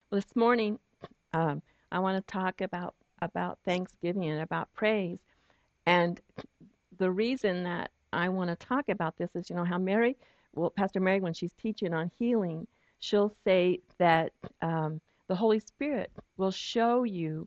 This morning, I want to talk about Thanksgiving and about praise. And the reason that I want to talk about this is, how Pastor Mary, when she's teaching on healing, she'll say that the Holy Spirit will show you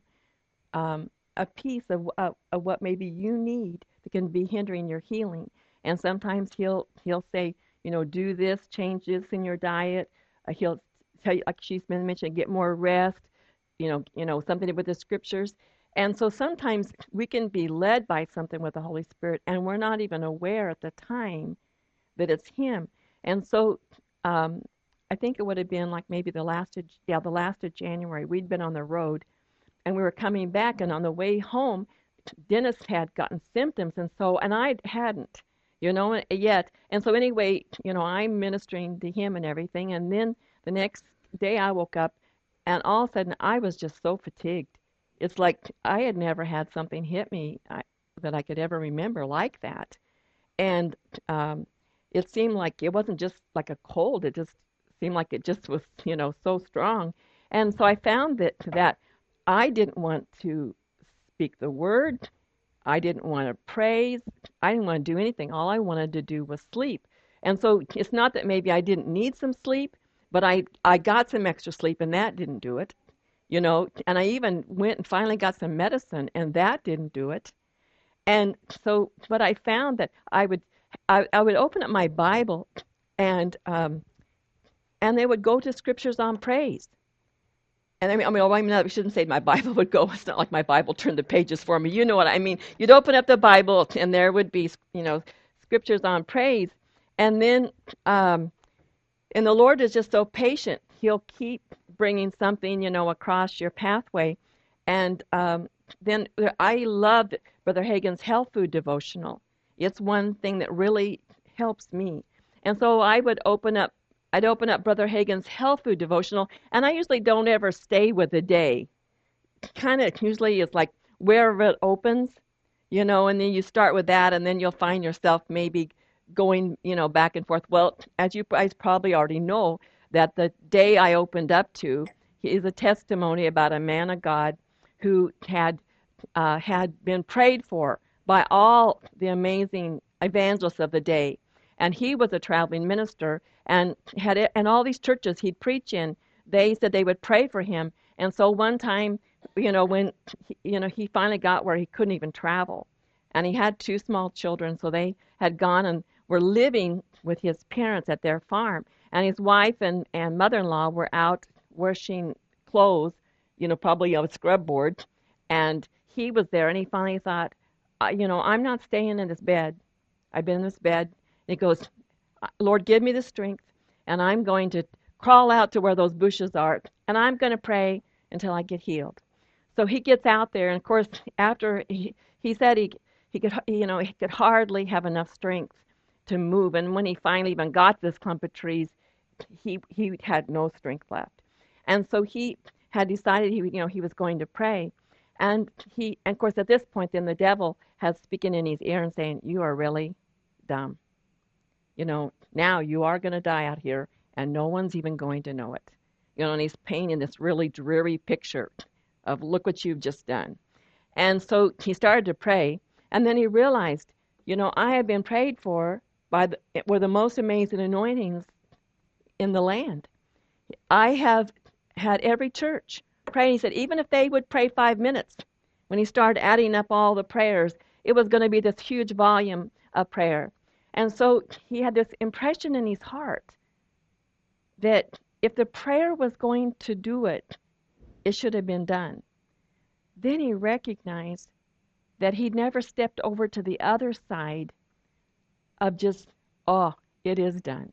a piece of what maybe you need that can be hindering your healing. And sometimes he'll say, do this, change this in your diet. He'll tell you, like she's been mentioning, get more rest. Something with the scriptures. And so sometimes we can be led by something with the Holy Spirit, and we're not even aware at the time that it's Him. And so um, I think it would have been like maybe the last of January. We'd been on the road, and we were coming back, and on the way home, Dennis had gotten symptoms, and I hadn't, yet. And so anyway, I'm ministering to him and everything, and then the next day I woke up, and all of a sudden I was just so fatigued. It's like I had never had something hit me that I could ever remember like that, and um, it seemed like it wasn't just like a cold. It just seemed like it just was, so strong. And so I found that I didn't want to speak the word. I didn't want to praise. I didn't want to do anything. All I wanted to do was sleep. And so it's not that maybe I didn't need some sleep, but I got some extra sleep and that didn't do it. And I even went and finally got some medicine and that didn't do it. And so, but I found that I would open up my Bible and um, and they would go to scriptures on praise. And I shouldn't say my Bible would go. It's not like my Bible turned the pages for me. You know what I mean? You'd open up the Bible, and there would be, scriptures on praise. And then, and the Lord is just so patient. He'll keep bringing something, across your pathway. And then I love Brother Hagin's health food devotional. It's one thing that really helps me. And so I'd open up Brother Hagin's health food devotional, and I usually don't ever stay with the day. Kind of usually it's like wherever it opens, and then you start with that, and then you'll find yourself maybe going, back and forth. Well, as you guys probably already know, that the day I opened up to is a testimony about a man of God who had been prayed for by all the amazing evangelists of the day, and he was a traveling minister and all these churches he'd preach in, they said they would pray for him. And so one time, when he finally got where he couldn't even travel, and he had two small children, so they had gone and were living with his parents at their farm, and his wife and mother-in-law were out washing clothes, probably on a scrub board, and he was there, and he finally thought, I'm not staying in this bed. I've been in this bed. And he goes, Lord, give me the strength, and I'm going to crawl out to where those bushes are, and I'm going to pray until I get healed. So he gets out there, and of course, after he said he could, he could hardly have enough strength to move, and when he finally even got to this clump of trees, he had no strength left, and so he had decided he was going to pray, and of course at this point, then the devil has speaking in his ear and saying, "You are really dumb. Now you are going to die out here, and no one's even going to know it." And he's painting this really dreary picture of look what you've just done. And so he started to pray, and then he realized, I have been prayed for were the most amazing anointings in the land. I have had every church pray. He said, even if they would pray 5 minutes, when he started adding up all the prayers, it was going to be this huge volume of prayer. And so he had this impression in his heart that if the prayer was going to do it, it should have been done. Then he recognized that he'd never stepped over to the other side of just, oh, it is done.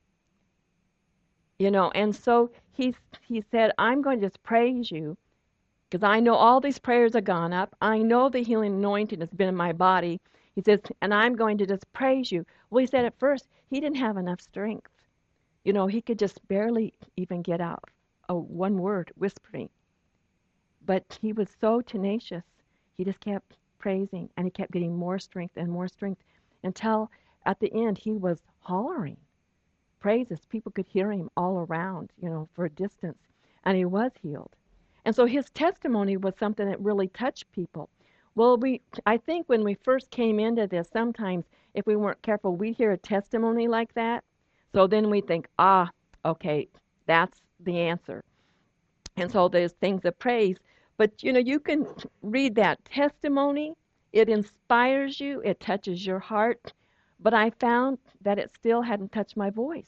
And so he said, I'm going to just praise you because I know all these prayers have gone up. I know the healing anointing has been in my body. He says, and I'm going to just praise you. Well, he said at first he didn't have enough strength. He could just barely even get out one word, whispering. But he was so tenacious. He just kept praising, and he kept getting more strength until at the end he was hollering praises. People could hear him all around, for a distance, and he was healed. And so his testimony was something that really touched people. Well, I think when we first came into this, sometimes if we weren't careful, we hear a testimony like that. So then we think, okay, that's the answer. And so there's things of praise. But you can read that testimony. It inspires you. It touches your heart. But I found that it still hadn't touched my voice.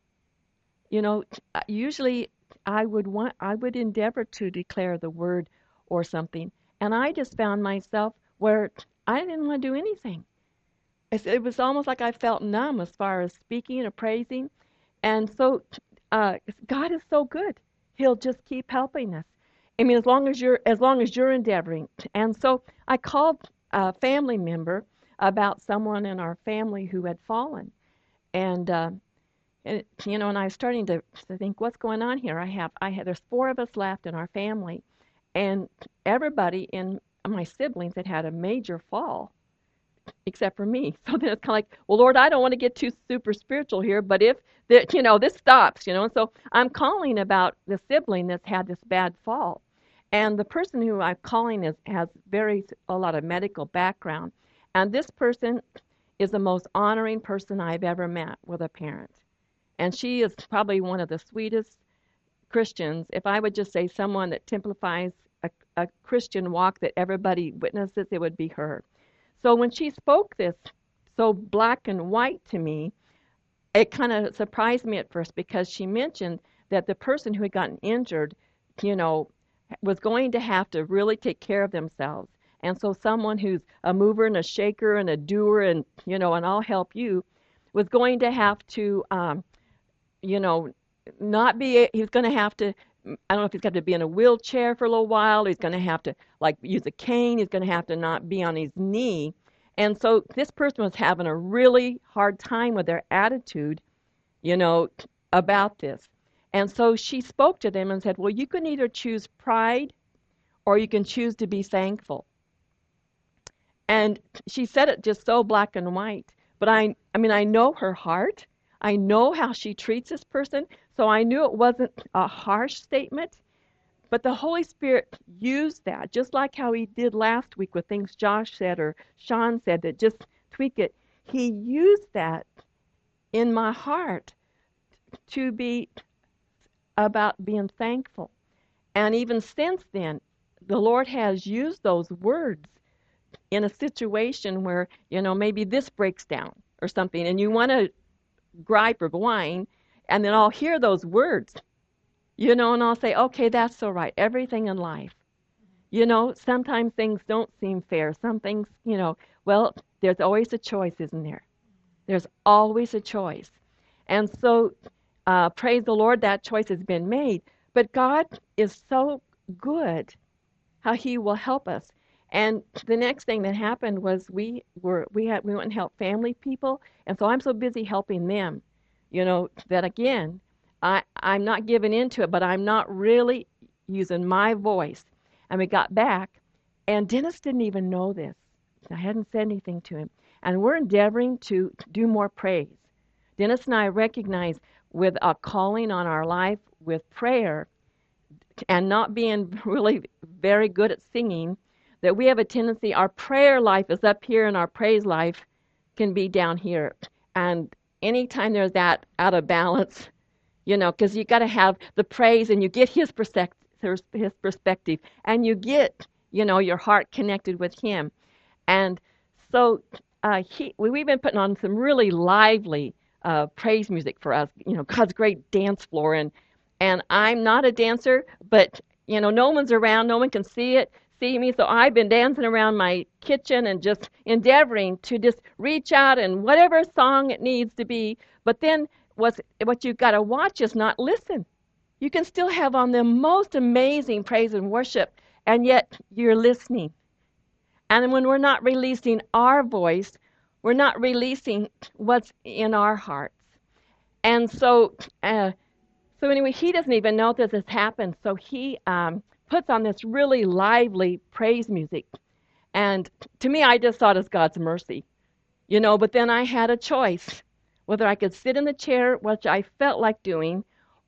Usually I would endeavor to declare the word or something. And I just found myself where I didn't want to do anything. It was almost like I felt numb as far as speaking or praising. And so God is so good. He'll just keep helping us. I mean, as long as you're endeavoring. And so I called a family member about someone in our family who had fallen. And and I was starting to think, what's going on here? There's 4 of us left in our family, and everybody in my siblings had a major fall, except for me. So then it's kind of like, well, Lord, I don't want to get too super spiritual here, but if this stops, and so I'm calling about the sibling that's had this bad fall, and the person who I'm calling has a lot of medical background, and this person is the most honoring person I've ever met with a parent. And she is probably one of the sweetest Christians. If I would just say someone that typifies a Christian walk that everybody witnesses, it would be her. So when she spoke this so black and white to me, it kind of surprised me at first because she mentioned that the person who had gotten injured, was going to have to really take care of themselves. And so someone who's a mover and a shaker and a doer and I'll help you was going to have to not be, he's going to have to, I don't know if he's got to be in a wheelchair for a little while, he's going to have to use a cane, he's going to have to not be on his knee. And so this person was having a really hard time with their attitude, about this. And so she spoke to them and said, well, you can either choose pride or you can choose to be thankful. And she said it just so black and white. But I know her heart. I know how she treats this person, so I knew it wasn't a harsh statement. But the Holy Spirit used that, just like how he did last week with things Josh said or Sean said that just tweak it. He used that in my heart to be about being thankful. And even since then, the Lord has used those words in a situation where, maybe this breaks down or something, and you want to gripe or whine, and then I'll hear those words, and I'll say, okay, that's all right. Everything in life, sometimes things don't seem fair. Some things, well, there's always a choice, isn't there? There's always a choice. And so, praise the Lord, that choice has been made. But God is so good how he will help us. And the next thing that happened was we went and helped family people, and so I'm so busy helping them, that again, I'm not giving into it, but I'm not really using my voice. And we got back, and Dennis didn't even know this. I hadn't said anything to him. And we're endeavoring to do more praise. Dennis and I recognize with a calling on our life with prayer and not being really very good at singing, that we have a tendency, our prayer life is up here and our praise life can be down here. And anytime there's that out of balance, because you got to have the praise and you get his perspective and you get, your heart connected with him. And so we've been putting on some really lively praise music for us, God's great dance floor. And I'm not a dancer, but, no one's around, no one can see me, so I've been dancing around my kitchen and just endeavoring to just reach out and whatever song it needs to be. But then what you've got to watch is not listen. You can still have on the most amazing praise and worship, and yet you're listening. And when we're not releasing our voice, we're not releasing what's in our hearts. And so anyway, he doesn't even know that this has happened, so he puts on this really lively praise music. And to me, I just saw it as God's mercy, but then I had a choice, whether I could sit in the chair, which I felt like doing,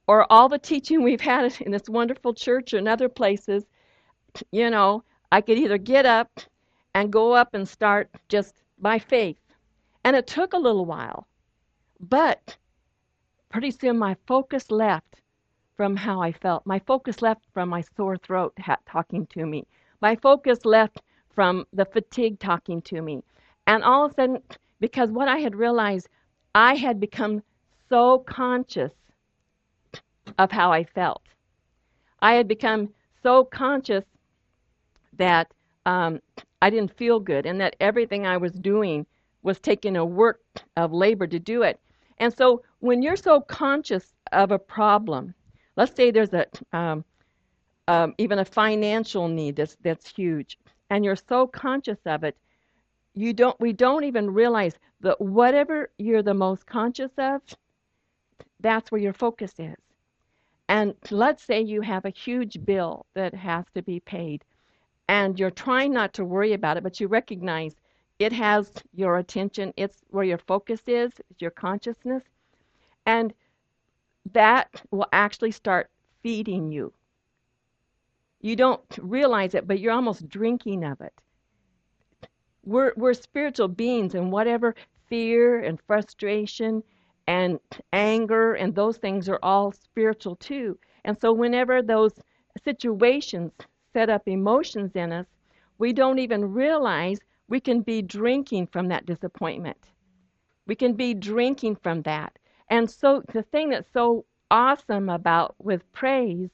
or all the teaching we've had in this wonderful church or in other places, you know, I could either get up and go up and start just by faith. And it took a little while, but pretty soon my focus left from how I felt. My focus left from my sore throat talking to me. My focus left from the fatigue talking to me. And all of a sudden, because what I had realized, I had become so conscious of how I felt. I had become so conscious that I didn't feel good and that everything I was doing was taking a work of labor to do it. And so when you're so conscious of a problem, let's say there's even a financial need that's huge, and you're so conscious of it, we don't even realize that whatever you're the most conscious of, that's where your focus is. And let's say you have a huge bill that has to be paid, and you're trying not to worry about it, but you recognize it has your attention, it's where your focus is, your consciousness, and that will actually start feeding you. You don't realize it, but you're almost drinking of it. We're spiritual beings, and whatever fear and frustration and anger and those things are all spiritual too. And so whenever those situations set up emotions in us, we don't even realize we can be drinking from that disappointment. We can be drinking from that. And so the thing that's so awesome about with praise,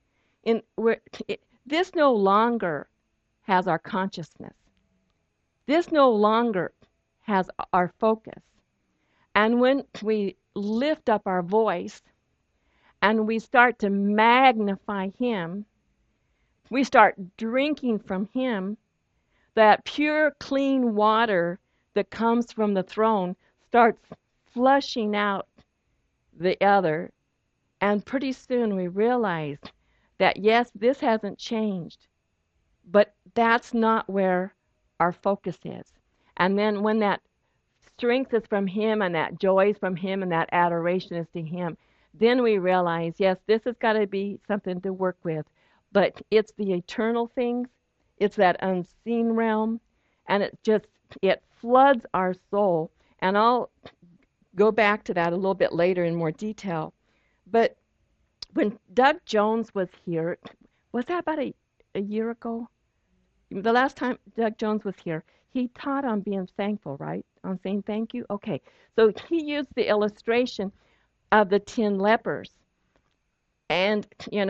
this no longer has our consciousness. This no longer has our focus. And when we lift up our voice and we start to magnify Him, we start drinking from Him, that pure, clean water that comes from the throne starts flushing out the other. And pretty soon we realize that, yes, this hasn't changed, but that's not where our focus is. And then when that strength is from Him and that joy is from Him and that adoration is to Him, then we realize, yes, this has got to be something to work with. But it's the eternal things, it's that unseen realm, and it floods our soul. And I'll go back to that a little bit later in more detail. But when Doug Jones was here, was that about a year ago? The last time Doug Jones was here, he taught on being thankful, right? On saying thank you? Okay. So he used the illustration of the 10 lepers. And,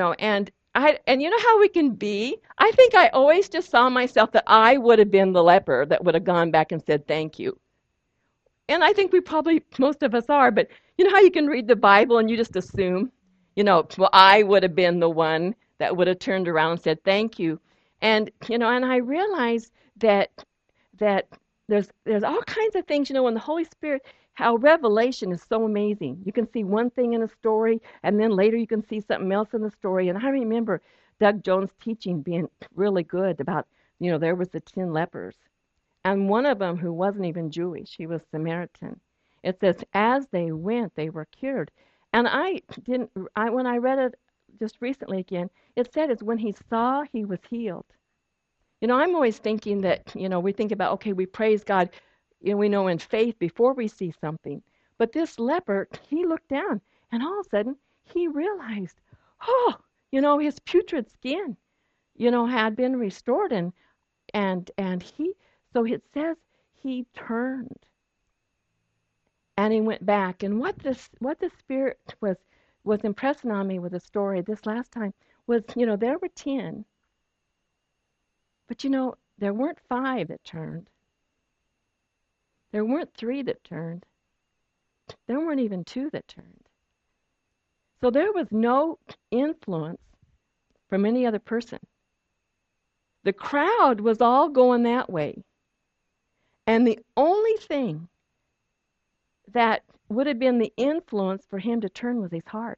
and you know how we can be? I think I always just saw myself that I would have been the leper that would have gone back and said thank you. And I think most of us are, but you know how you can read the Bible and you just assume, well, I would have been the one that would have turned around and said thank you. And, and I realized that there's all kinds of things, when the Holy Spirit, how revelation is so amazing. You can see one thing in a story, and then later you can see something else in the story. And I remember Doug Jones' teaching being really good about, there was the 10 lepers. And one of them who wasn't even Jewish, he was Samaritan. It says, as they went, they were cured. And when I read it just recently again, it said it's when he saw, he was healed. I'm always thinking that, we think about, okay, we praise God, we know in faith before we see something. But this leper, he looked down, and all of a sudden, he realized, his putrid skin, had been restored, and so it says he turned, and he went back. And what the Spirit was impressing on me with the story this last time was, there were 10. But there weren't 5 that turned. There weren't 3 that turned. There weren't even 2 that turned. So there was no influence from any other person. The crowd was all going that way. And the only thing that would have been the influence for him to turn was his heart.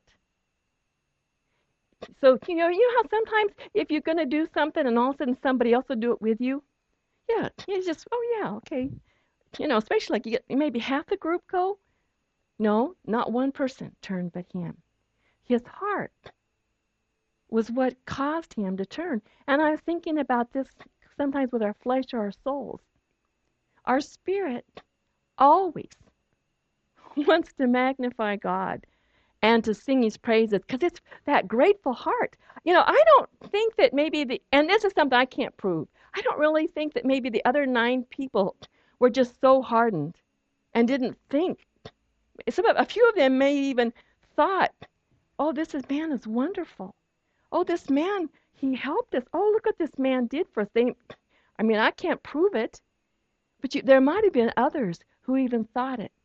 So, you know how sometimes if you're going to do something and all of a sudden somebody else will do it with you? Yeah, you just, oh yeah, okay. Especially like you get maybe half the group go. No, not one person turned but him. his heart was what caused him to turn. And I was thinking about this sometimes with our flesh or our souls. Our spirit always wants to magnify God and to sing his praises because it's that grateful heart. I don't think that maybe and this is something I can't prove, I don't really think that maybe the other 9 people were just so hardened and didn't think. A few of them may even thought, oh, man is wonderful. Oh, this man, he helped us. Oh, look what this man did for us. I can't prove it, but there might have been others who even thought it.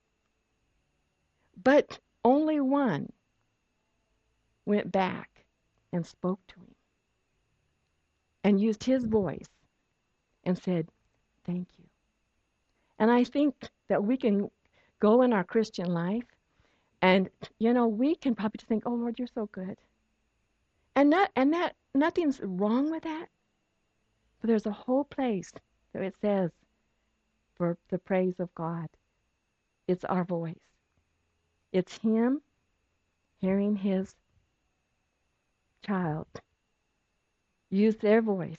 But only one went back and spoke to him and used his voice and said, thank you. And I think that we can go in our Christian life and, we can probably just think, oh, Lord, you're so good. And that nothing's wrong with that. But there's a whole place that it says for the praise of God. It's our voice. It's him hearing his child use their voice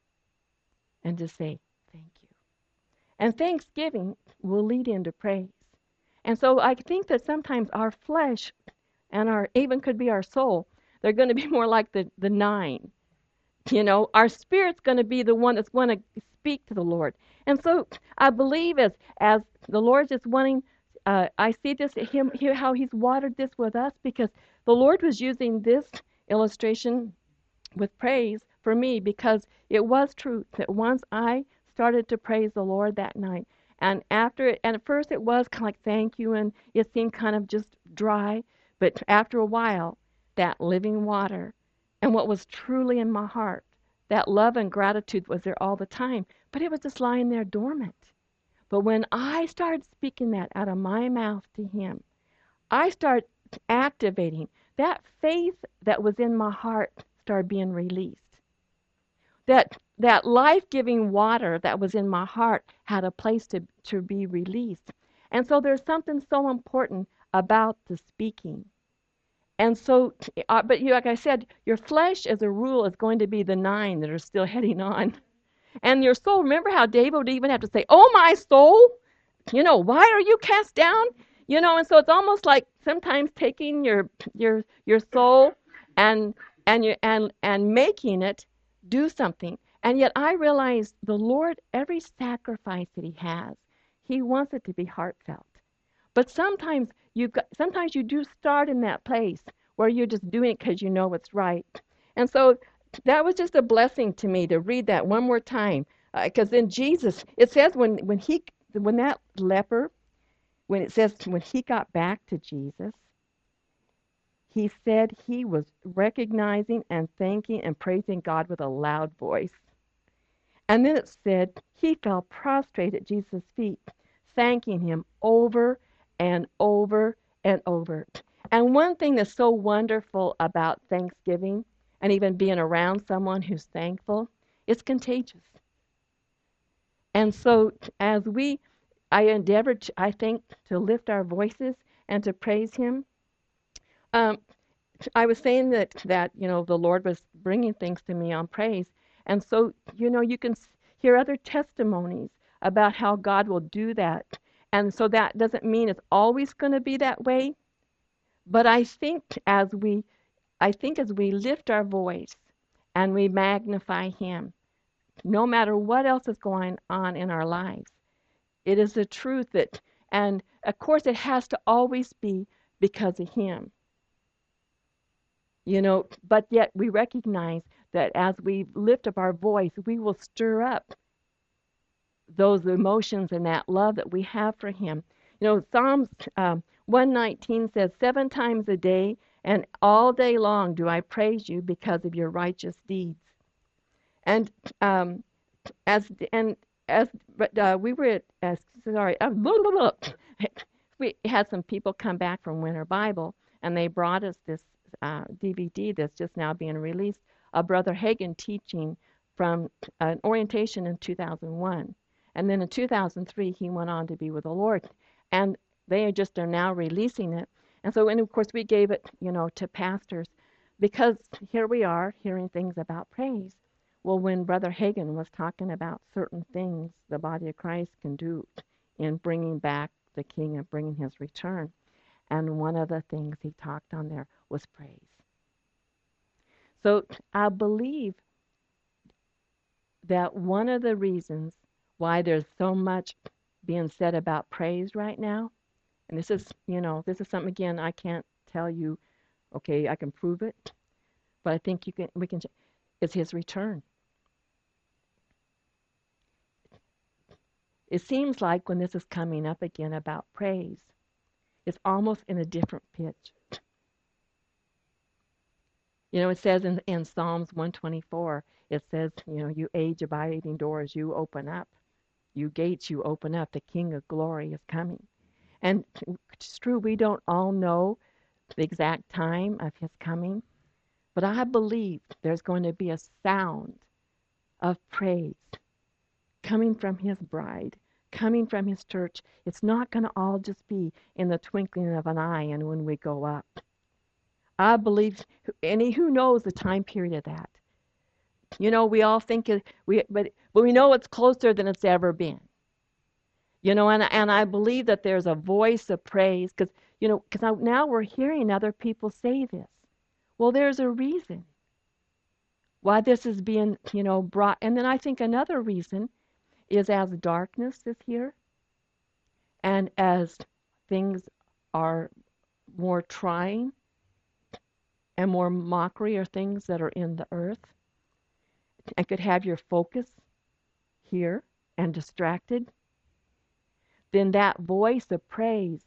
and to say, thank you. And thanksgiving will lead into praise. And so I think that sometimes our flesh and even could be our soul, they're going to be more like the 9. Our spirit's going to be the one that's going to speak to the Lord. And so I believe as the Lord is wanting, I see this, how he's watered this with us, because the Lord was using this illustration with praise for me, because it was truth that once I started to praise the Lord that night, and at first it was kind of like thank you, and it seemed kind of just dry, but after a while, that living water and what was truly in my heart, that love and gratitude was there all the time, but it was just lying there dormant. But when I started speaking that out of my mouth to him, I started activating that faith that was in my heart started being released. That life-giving water that was in my heart had a place to be released. And so there's something so important about the speaking. And so, but like I said, your flesh as a rule is going to be the 9 that are still heading on. And your soul, remember how David would even have to say, oh, my soul, why are you cast down? And so it's almost like sometimes taking your soul and making it do something. And yet I realize the Lord, every sacrifice that he has, he wants it to be heartfelt. But sometimes you do start in that place where you're just doing it because you know it's right. And so that was just a blessing to me to read that one more time, because in Jesus, it says when that leper, when he got back to Jesus, he said he was recognizing and thanking and praising God with a loud voice. And then it said he fell prostrate at Jesus' feet, thanking him over and over and over. And one thing that's so wonderful about Thanksgiving and even being around someone who's thankful, it's contagious. And so I endeavor, I think, to lift our voices and to praise him. I was saying that the Lord was bringing things to me on praise. And so, you can hear other testimonies about how God will do that. And so that doesn't mean it's always going to be that way. But I think as we lift our voice and we magnify him, no matter what else is going on in our lives, it is the truth and of course it has to always be because of him. But yet we recognize that as we lift up our voice, we will stir up those emotions and that love that we have for him. Psalms 119 says, 7 times a day and all day long do I praise you because of your righteous deeds. And we had some people come back from Winter Bible, and they brought us this DVD that's just now being released, of Brother Hagin teaching from an orientation in 2001. And then in 2003, he went on to be with the Lord. And they just are now releasing it. And so, and of course, we gave it, to pastors because here we are hearing things about praise. Well, when Brother Hagin was talking about certain things the body of Christ can do in bringing back the King and bringing his return, and one of the things he talked on there was praise. So I believe that one of the reasons why there's so much being said about praise right now, and this is something, again, I can't tell you, okay, I can prove it, but I think we can, it's his return. It seems like when this is coming up again about praise, it's almost in a different pitch. It says in Psalms 124, it says, you age abiding doors, you open up. You gates, you open up. The King of glory is coming. And it's true, we don't all know the exact time of his coming, but I believe there's going to be a sound of praise coming from his bride, coming from his church. It's not going to all just be in the twinkling of an eye and when we go up. I believe, and who knows the time period of that? We all think but we know it's closer than it's ever been. And I believe that there's a voice of praise because now we're hearing other people say this. Well, there's a reason why this is being, brought. And then I think another reason is as darkness is here and as things are more trying and more mockery or things that are in the earth, and could have your focus here and distracted, then that voice of praise,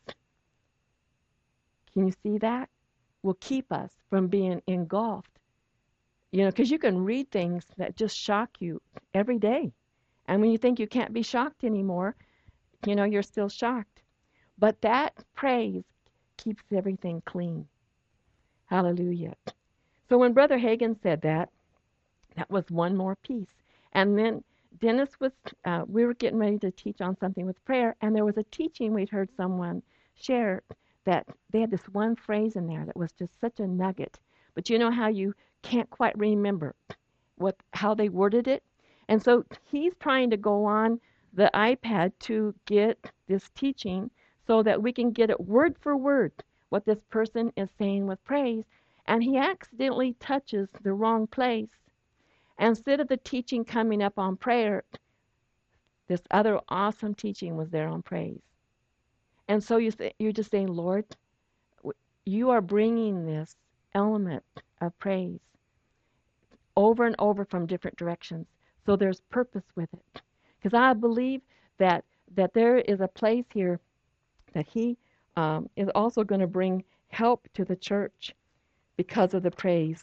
can you see that? Will keep us from being engulfed. Because you can read things that just shock you every day. And when you think you can't be shocked anymore, you're still shocked. But that praise keeps everything clean. Hallelujah. So when Brother Hagin said that was one more piece. And then Dennis we were getting ready to teach on something with prayer, and there was a teaching we'd heard someone share that they had this one phrase in there that was just such a nugget. But you know how you can't quite remember how they worded it? And so he's trying to go on the iPad to get this teaching so that we can get it word for word what this person is saying with praise. And he accidentally touches the wrong place. And instead of the teaching coming up on prayer, this other awesome teaching was there on praise. And so you're just saying, Lord, you are bringing this element of praise over and over from different directions. So there's purpose with it. Because I believe that there is a place here that he is also going to bring help to the church because of the praise.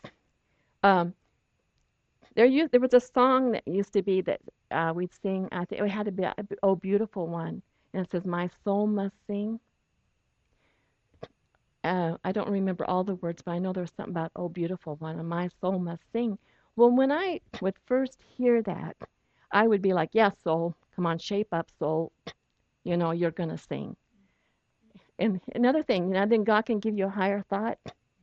There was a song that used to be that we'd sing. I think it had to be "Oh Beautiful One," and it says, "My soul must sing." I don't remember all the words, but I know there was something about "Oh Beautiful One" and "My soul must sing." Well, when I would first hear that, I would be like, "Yes, soul, come on, shape up, soul. You're gonna sing." And another thing, then God can give you a higher thought.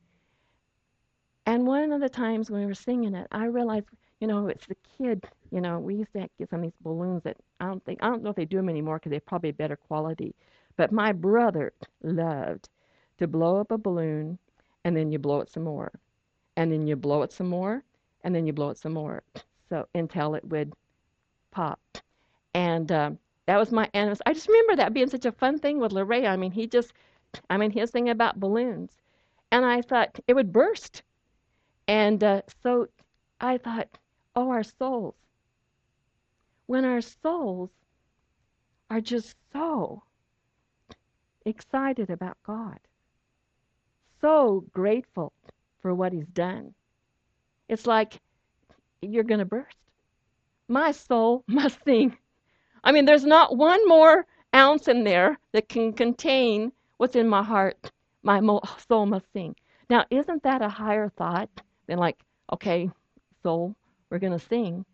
And one of the times when we were singing it, I realized, it's the kid. We used to get some of these balloons that I don't know if they do them anymore because they're probably better quality. But my brother loved to blow up a balloon, and then you blow it some more, and then you blow it some more, and then you blow it some more, so until it would pop. And that was and I just remember that being such a fun thing with LeRae. His thing about balloons, and I thought it would burst. And so I thought, oh, our souls. When our souls are just so excited about God, so grateful for what he's done, it's like you're going to burst. My soul must sing. There's not one more ounce in there that can contain what's in my heart. My soul must sing. Now, isn't that a higher thought than like, okay, soul, we're going to sing?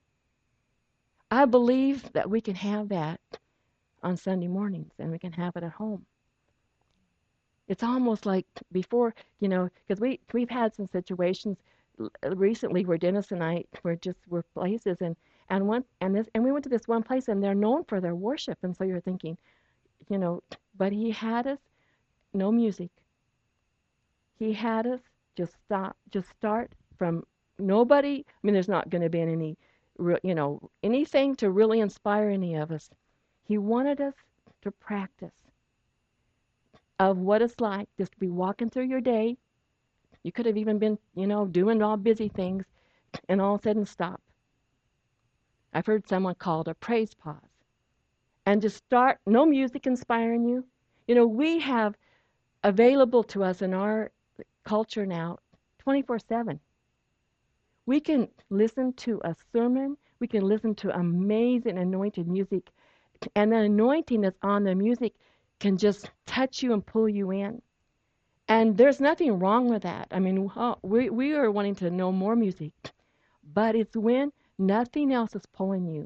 I believe that we can have that on Sunday mornings, and we can have it at home. It's almost like before, because we've had some situations recently where Dennis and I were places and we went to this one place and they're known for their worship, and so you're thinking, you know, but he had us no music. He had us just start from nobody. I mean, there's not going to be any, anything to really inspire any of us. He wanted us to practice of what it's like just to be walking through your day. You could have even been, doing all busy things and all of a sudden stop. I've heard someone call it a praise pause. And just start, no music inspiring you. We have available to us in our culture now 24/7. We can listen to a sermon. We can listen to amazing anointed music. And the anointing that's on the music can just touch you and pull you in. And there's nothing wrong with that. I mean, we are wanting to know more music. But it's when nothing else is pulling you.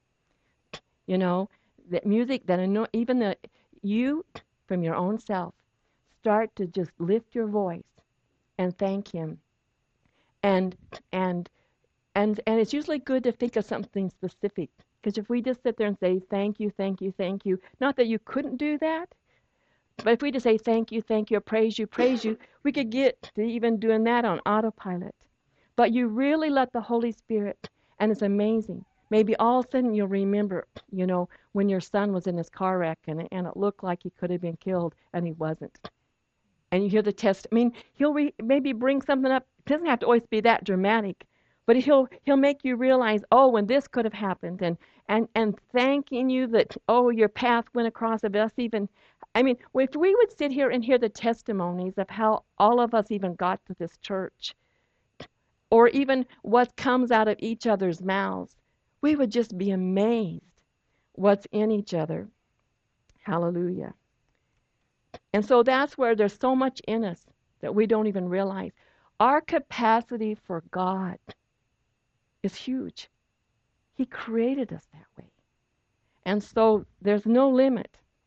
That music, even you from your own self, start to just lift your voice and thank him. And it's usually good to think of something specific. Because if we just sit there and say, thank you, thank you, thank you, not that you couldn't do that, but if we just say thank you, praise you, we could get to even doing that on autopilot. But you really let the Holy Spirit, and it's amazing. Maybe all of a sudden you'll remember, when your son was in his car wreck and it looked like he could have been killed and he wasn't. And you hear the he'll maybe bring something up. It doesn't have to always be that dramatic, but he'll make you realize, oh, when this could have happened, and thanking you that, oh, your path went across of us even. If we would sit here and hear the testimonies of how all of us even got to this church, or even what comes out of each other's mouths, we would just be amazed what's in each other. Hallelujah. And so that's where there's so much in us that we don't even realize. Our capacity for God is huge. He created us that way. And so there's no limit.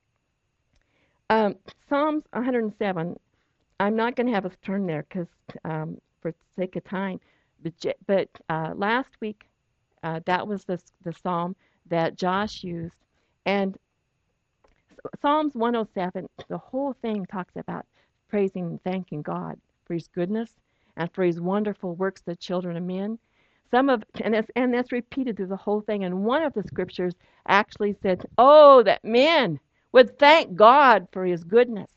Psalms 107, I'm not going to have us turn there because for sake of time, but last week, that was the psalm that Josh used. And Psalms 107, the whole thing talks about praising and thanking God for his goodness and for his wonderful works, the children of men. And that's repeated through the whole thing. And one of the scriptures actually said, oh, that men would thank God for his goodness.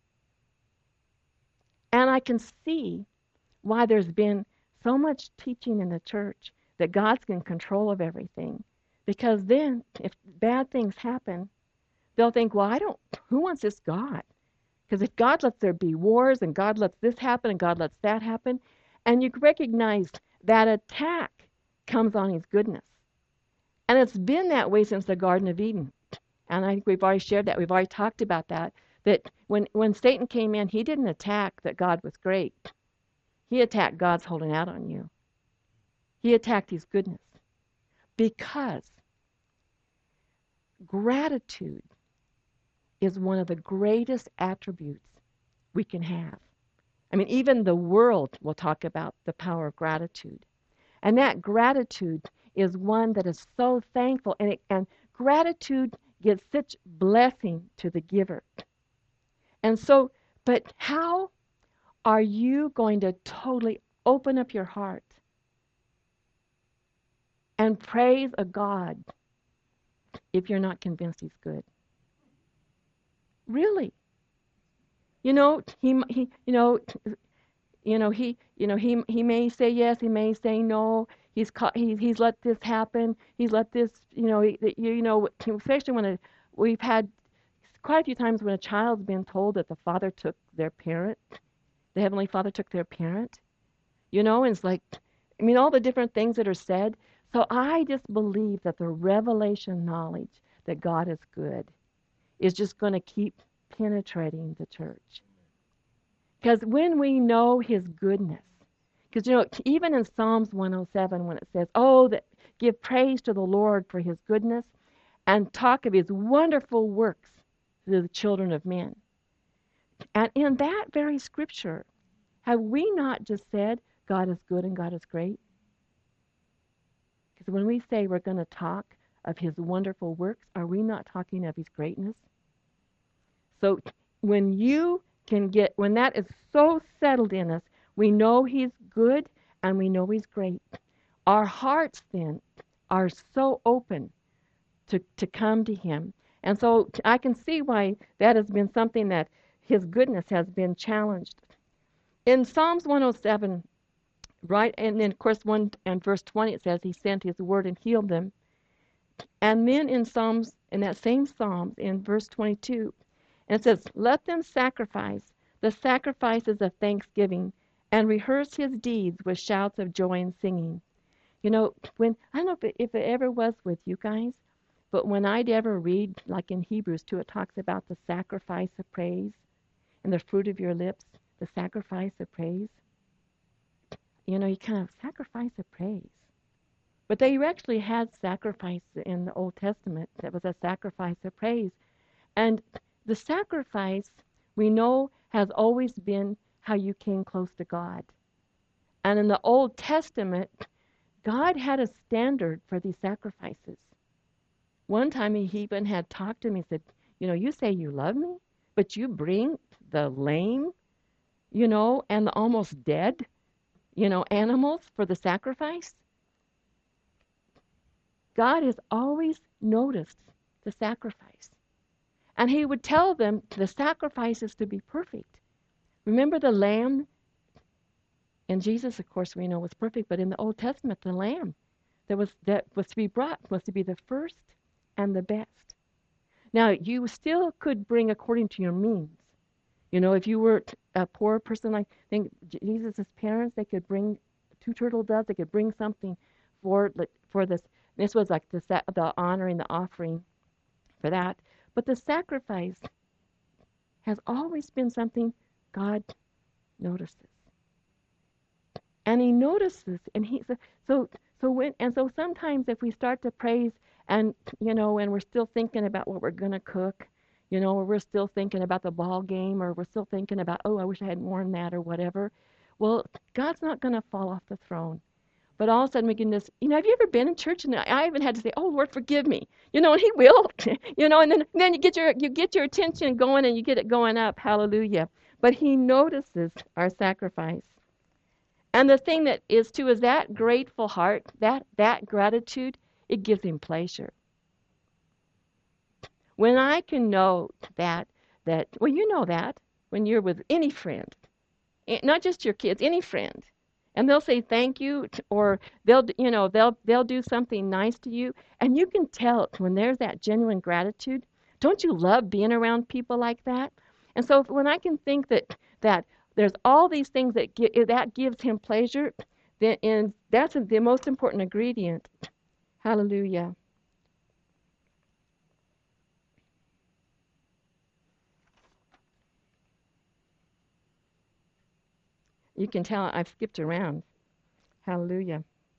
And I can see why there's been so much teaching in the church that God's in control of everything. Because then, if bad things happen, they'll think, well, who wants this God? Because if God lets there be wars, and God lets this happen, and God lets that happen, and you recognize that attack comes on his goodness. And it's been that way since the Garden of Eden. And I think we've already shared that. We've already talked about that when Satan came in, he didn't attack that God was great. He attacked God's holding out on you. He attacked his goodness. Because gratitude is one of the greatest attributes we can have. Even the world will talk about the power of gratitude. And that gratitude is one that is so thankful. And gratitude gives such blessing to the giver. And so, but how are you going to totally open up your heart and praise a God if you're not convinced he's good? Really? He may say yes, he may say no. He's let this happen. He's let this, especially when we've had quite a few times when a child's been told that the father took their parent, the Heavenly Father took their parent, and it's like, all the different things that are said. So I just believe that the revelation knowledge that God is good is just going to keep penetrating the church. Because when we know his goodness, because, even in Psalms 107, when it says, give praise to the Lord for his goodness and talk of his wonderful works to the children of men. And in that very scripture, have we not just said God is good and God is great? Because when we say we're going to talk of his wonderful works, are we not talking of his greatness? So when that is so settled in us, we know he's good and we know he's great. Our hearts then are so open to come to him. And so I can see why that has been something that his goodness has been challenged. In Psalms 107, right, and then of course 1 and verse 20 it says he sent his word and healed them. And then in that same Psalms, in verse 22, and it says, let them sacrifice the sacrifices of thanksgiving and rehearse his deeds with shouts of joy and singing. You know, I don't know if it ever was with you guys, but when I'd ever read, like in Hebrews 2, it talks about the sacrifice of praise and the fruit of your lips, the sacrifice of praise. You know, you kind of sacrifice of praise. But they actually had sacrifice in the Old Testament that was a sacrifice of praise. And the sacrifice, we know, has always been how you came close to God. And in the Old Testament, God had a standard for these sacrifices. One time he even had talked to me and said, you know, you say you love me, but you bring the lame, you know, and the almost dead, you know, animals for the sacrifice. God has always noticed the sacrifice. And he would tell them the sacrifice is to be perfect. Remember the lamb? And Jesus, of course, we know was perfect, but in the Old Testament, the lamb that was to be brought was to be the first and the best. Now, you still could bring according to your means. You know, if you were a poor person, like think Jesus' parents, they could bring 2 turtle doves. They could bring something for this. This was like the honoring, the offering for that. But the sacrifice has always been something God notices. And he notices, and so sometimes if we start to praise and you know, and we're still thinking about what we're gonna cook, you know, or we're still thinking about the ball game, or we're still thinking about, oh, I wish I had worn that or whatever. Well, God's not gonna fall off the throne. But all of a sudden we can just, you know, have you ever been in church and I even had to say, oh Lord, forgive me, you know, and He will, you know, and then you get your attention going and you get it going up, hallelujah. But He notices our sacrifice. And the thing that is too is that grateful heart, that gratitude, it gives him pleasure. When I can know that well, you know that when you're with any friend, not just your kids, any friend, and they'll say thank you, or they'll do something nice to you, and you can tell when there's that genuine gratitude. Don't you love being around people like that? And so when I can think that there's all these things that gives him pleasure, then that's the most important ingredient. Hallelujah. You can tell I've skipped around. Hallelujah.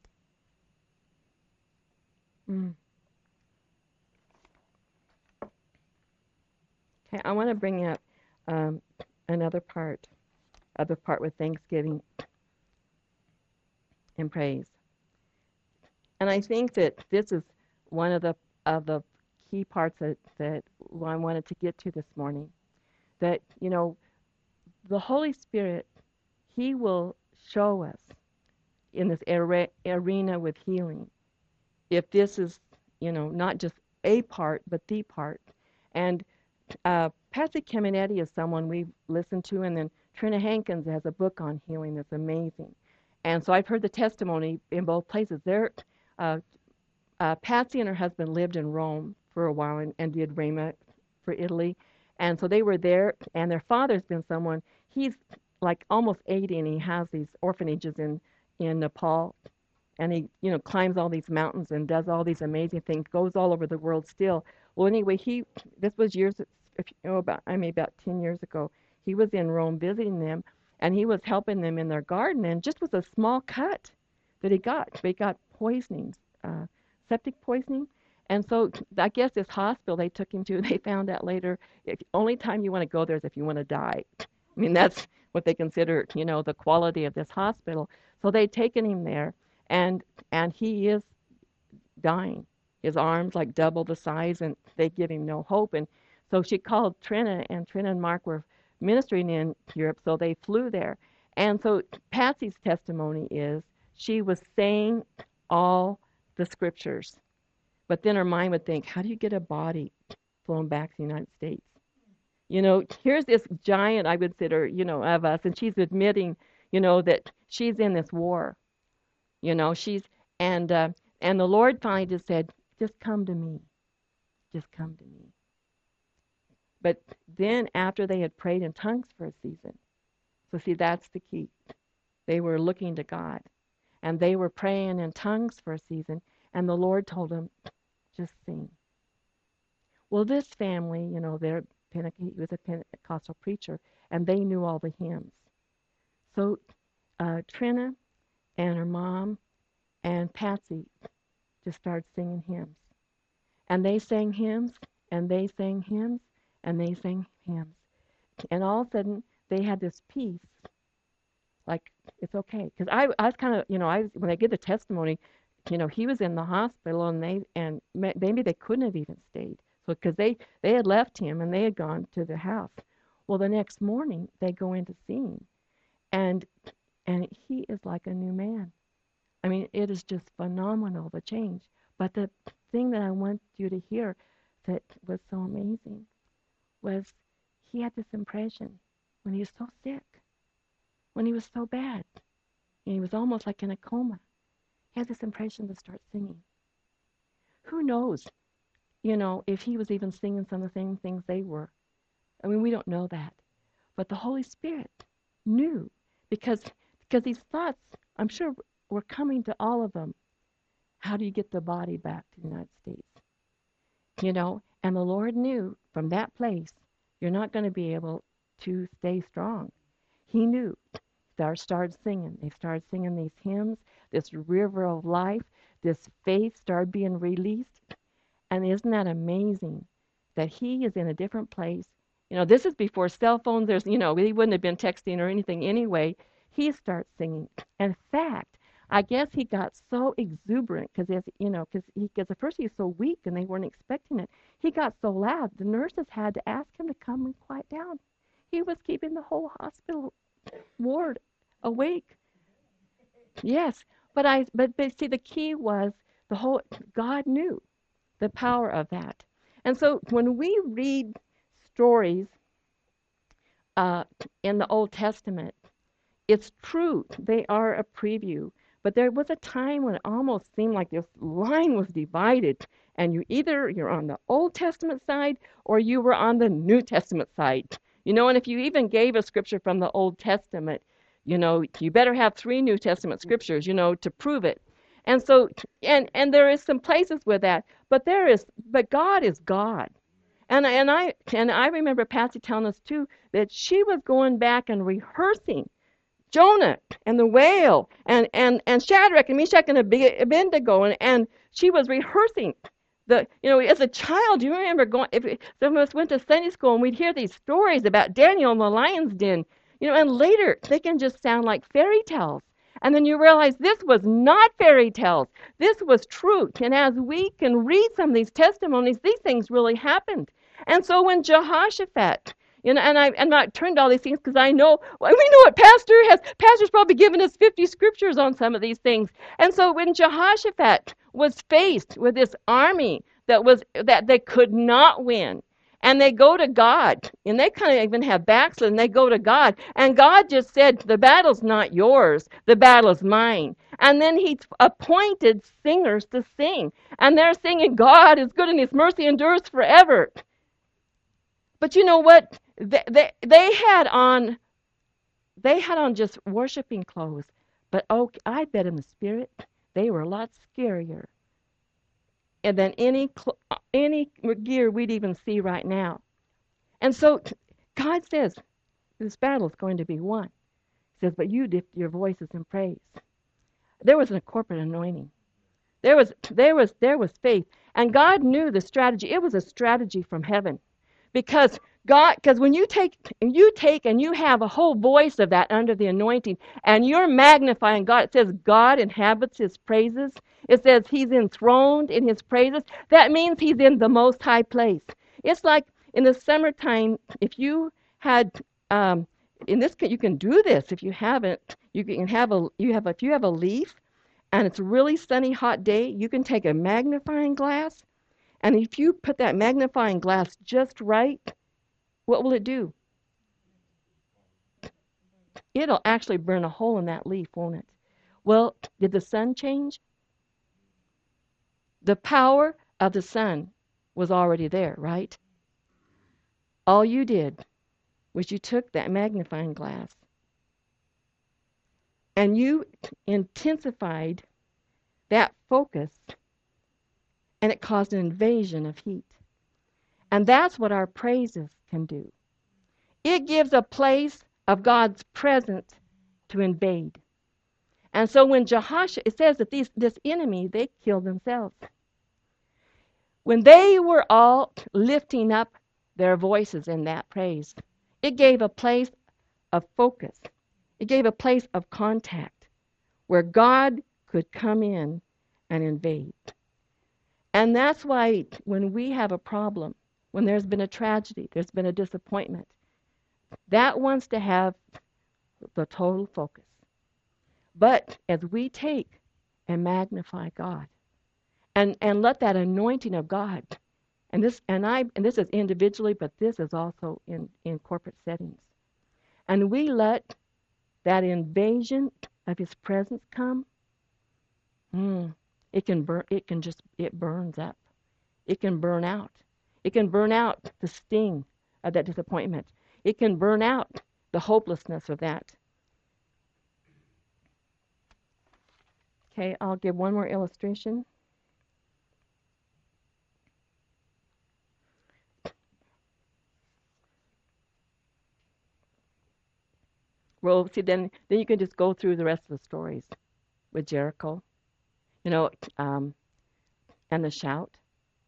Mm. Okay, I want to bring up um, another part of the part with thanksgiving and praise. And I think that this is one of the key parts that I wanted to get to this morning. That, you know, the Holy Spirit, He will show us in this arena with healing if this is, you know, not just a part, but the part. And Patsy Caminiti is someone we've listened to, and then Trina Hankins has a book on healing that's amazing. And so I've heard the testimony in both places. Uh, Patsy and her husband lived in Rome for a while and did Rhema for Italy. And so they were there, and their father's been someone, he's like almost 80, and he has these orphanages in Nepal. And he, you know, climbs all these mountains and does all these amazing things, goes all over the world still. Well, anyway, this was about 10 years ago. He was in Rome visiting them, and he was helping them in their garden, and just was a small cut that he got. They got poisonings, septic poisoning, And so I guess this hospital they took him to, they found out later, only time you want to go there is if you want to die. I mean, that's what they consider, the quality of this hospital. So they'd taken him there, and and he is dying. His arms like double the size, and they give him no hope. And so she called Trina, and Trina and Mark were ministering in Europe, so they flew there. And so Patsy's testimony is she was saying all the scriptures, but then her mind would think, how do you get a body flown back to the United States? Here's this giant, I would consider, of us, and she's admitting, that she's in this war. She's and uh, and the Lord finally just said, just come to me, just come to me. But then after they had prayed in tongues for a season, so see, that's the key. They were looking to God, and they were praying in tongues for a season, and the Lord told them, just sing. Well, this family, he was a Pentecostal preacher, and they knew all the hymns. So Trina and her mom and Patsy just started singing hymns. And they sang hymns, and they sang hymns, and they sang hymns. And all of a sudden, they had this peace, like, it's okay. Because I was kind of, when I give the testimony, he was in the hospital, and maybe they couldn't have even stayed. So because they had left him, and they had gone to the house. Well, the next morning, they go in to see him, and he is like a new man. I mean, it is just phenomenal, the change. But the thing that I want you to hear that was so amazing was he had this impression when he was so sick, when he was so bad, and he was almost like in a coma. He had this impression to start singing. Who knows, if he was even singing some of the same things they were. I mean, we don't know that. But the Holy Spirit knew because these thoughts, I'm sure, were coming to all of them. How do you get the body back to the United States? And the Lord knew from that place, you're not going to be able to stay strong. He knew. They started singing. They started singing these hymns, this river of life, this faith started being released. And isn't that amazing that he is in a different place? This is before cell phones. He wouldn't have been texting or anything anyway. He starts singing. In fact, I guess he got so exuberant because at first he was so weak and they weren't expecting it. He got so loud, the nurses had to ask him to come and quiet down. He was keeping the whole hospital ward awake. Yes, but see, the key was God knew the power of that. And so when we read stories in the Old Testament, it's true, they are a preview. But there was a time when it almost seemed like this line was divided, and you're on the Old Testament side or you were on the New Testament side. And if you even gave a scripture from the Old Testament, you better have 3 New Testament scriptures, to prove it. And so, and there is some places with that, but God is God. And I remember Patsy telling us too that she was going back and rehearsing Jonah and the whale and Shadrach and Meshach and Abednego, and she was rehearsing as a child. You remember going, if some of us went to Sunday school and we'd hear these stories about Daniel in the lion's den, and later they can just sound like fairy tales. And then you realize this was not fairy tales. This was truth. And as we can read some of these testimonies, these things really happened. And so when Jehoshaphat, and I'm not turned to all these things because I know, we know what Pastor's probably given us 50 scriptures on some of these things. And so when Jehoshaphat was faced with this army that they could not win, and they go to God, and they kind of even have backslid, and they go to God, and God just said, the battle's not yours, the battle's mine. And then he appointed singers to sing, and they're singing, God is good and his mercy endures forever. But you know what? They had on just worshiping clothes, but I bet in the spirit they were a lot scarier than any gear we'd even see right now. And so God says this battle is going to be won. He says, but you lift your voices in praise. There was a corporate anointing. There was faith, And God knew the strategy. It was a strategy from heaven. Because when you take and you have a whole voice of that under the anointing, and you're magnifying God, it says God inhabits his praises. It says he's enthroned in his praises. That means he's in the most high place. It's like in the summertime, if you had, in this, you can do this if you haven't. If you have a leaf, and it's a really sunny, hot day, you can take a magnifying glass, and if you put that magnifying glass just right, what will it do? It'll actually burn a hole in that leaf, won't it? Well, did the sun change? The power of the sun was already there, right? All you did was you took that magnifying glass and you intensified that focus, and it caused an invasion of heat. And that's what our praises can do. It gives a place of God's presence to invade. And so when Jehoshaphat, it says that this enemy, they killed themselves. When they were all lifting up their voices in that praise, it gave a place of focus. It gave a place of contact where God could come in and invade. And that's why when we have a problem, when there's been a tragedy, there's been a disappointment, that wants to have the total focus. But as we take and magnify God and let that anointing of God, and this is individually, but this is also in corporate settings. And we let that invasion of his presence come, it burns up. It can burn out. It can burn out the sting of that disappointment. It can burn out the hopelessness of that. Okay, I'll give one more illustration. Well, see, then you can just go through the rest of the stories with Jericho, and the shout.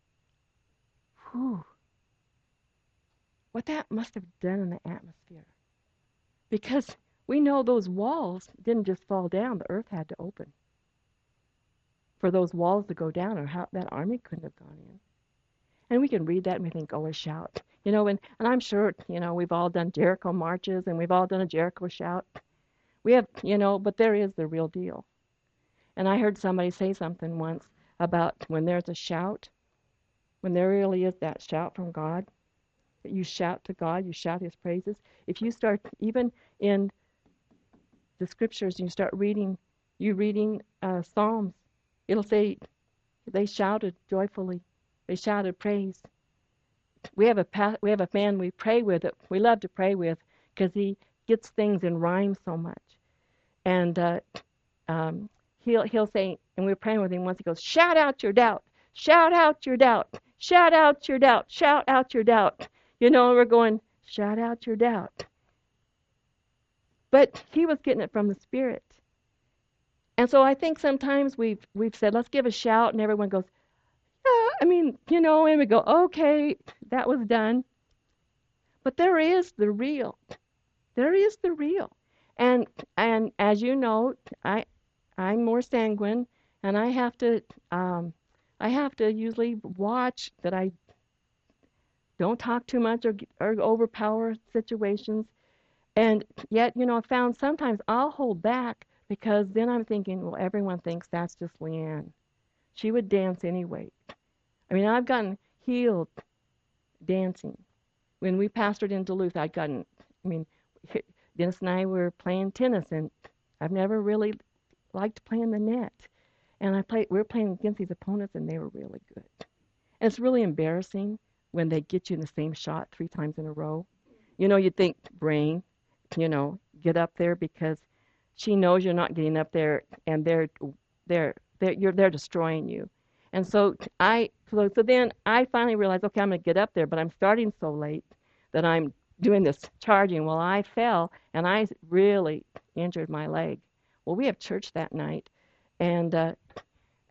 Whew. What that must have done in the atmosphere. Because we know those walls didn't just fall down, the earth had to open for those walls to go down, or how that army couldn't have gone in. And we can read that and we think, oh, a shout. And I'm sure, we've all done Jericho marches and we've all done a Jericho shout. We have, but there is the real deal. And I heard somebody say something once about when there's a shout, when there really is that shout from God, that you shout to God, you shout his praises. If you start, even in the scriptures, and you start reading Psalms, it'll say they shouted joyfully. They shouted praise. We have a man we pray with, that we love to pray with, because he gets things in rhyme so much. And he'll say, and we were praying with him once, he goes, shout out your doubt, shout out your doubt, shout out your doubt, shout out your doubt. And we're going, shout out your doubt. But he was getting it from the Spirit. And so I think sometimes we've said, let's give a shout, and everyone goes, and we go, okay, that was done. But there is the real. There is the real. And as you know, I'm more sanguine, and I have to usually watch that I don't talk too much or overpower situations. And yet, I found sometimes I'll hold back, because then I'm thinking, well, everyone thinks that's just Leanne. She would dance anyway. I've gotten healed dancing. When we pastored in Duluth, Dennis and I were playing tennis, and I've never really liked playing the net. And we were playing against these opponents, and they were really good. And it's really embarrassing when they get you in the same shot 3 times in a row. You'd think, brain, get up there, because she knows you're not getting up there, and they're destroying you. And so then I finally realized, okay, I'm going to get up there, but I'm starting so late that I'm doing this charging. Well, I fell, and I really injured my leg. Well, we have church that night, and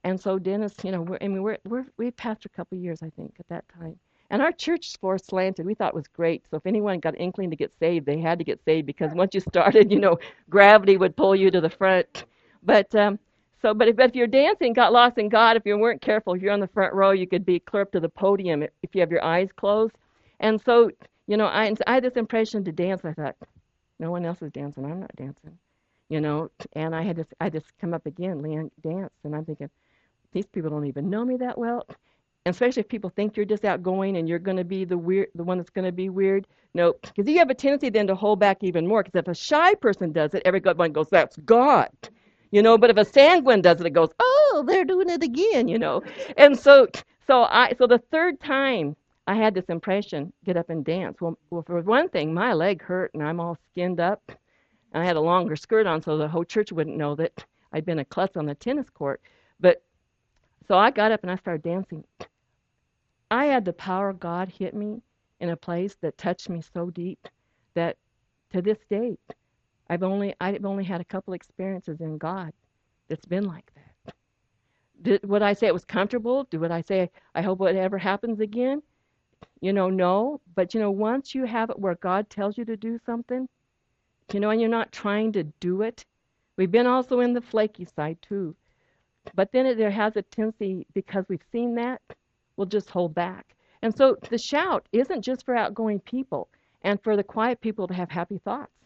And so Dennis, we pastored a couple of years, I think, at that time. And our church floor slanted. We thought it was great. So if anyone got inkling to get saved, they had to get saved because once you started, gravity would pull you to the front. But but if you're dancing, got lost in God, if you weren't careful, if you're on the front row, you could be clear up to the podium if you have your eyes closed. And so, I had this impression to dance. I thought, no one else is dancing. I'm not dancing. And I just come up again, Leanne danced, and I'm thinking, these people don't even know me that well. And especially if people think you're just outgoing and you're going to be the one that's going to be weird. No, because you have a tendency then to hold back even more. Because if a shy person does it, everyone goes, "That's God," But if a sanguine does it, it goes, "Oh, they're doing it again," And so the third time I had this impression, get up and dance. Well, for one thing, my leg hurt and I'm all skinned up. And I had a longer skirt on, so the whole church wouldn't know that I'd been a klutz on the tennis court. But so I got up and I started dancing. I had the power of God hit me in a place that touched me so deep that to this day, I've only had a couple experiences in God that's been like that. Would I say it was comfortable? Would I say I hope it ever happens again? No. But once you have it where God tells you to do something, and you're not trying to do it. We've been also in the flaky side too. But then there has a tendency, because we've seen that, we'll just hold back. And so the shout isn't just for outgoing people and for the quiet people to have happy thoughts.